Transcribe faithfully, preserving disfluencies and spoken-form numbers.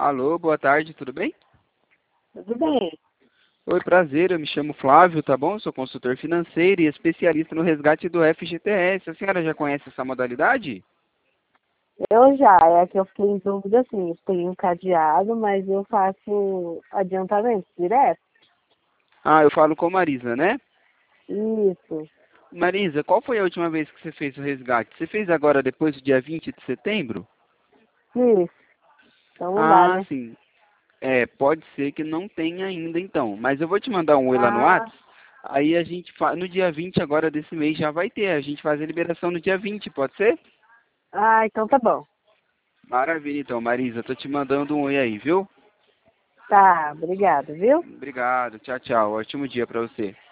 Alô, boa tarde, tudo bem? Tudo bem. Oi, prazer, eu me chamo Flávio, tá bom? Sou consultor financeiro e especialista no resgate do F G T S. A senhora já conhece essa modalidade? Eu já, é que eu fiquei em dúvida assim, eu tenho um cadeado, mas eu faço adiantamento direto. Ah, eu falo com Marisa, né? Isso, Marisa, qual foi a última vez que você fez o resgate? Você fez agora depois do dia vinte de setembro? isso. Então não dá, Ah, né? sim. É, pode ser que não tenha ainda então, mas eu vou te mandar um oi lá no Ah, Whats. Aí a gente fa... no dia vinte agora desse mês já vai ter. A gente faz a liberação no dia vinte, pode ser? ah, então tá bom. Maravilha então, Marisa. Tô te mandando um oi aí, viu? Tá, obrigada, viu? Obrigado. Tchau, tchau. Ótimo dia pra você.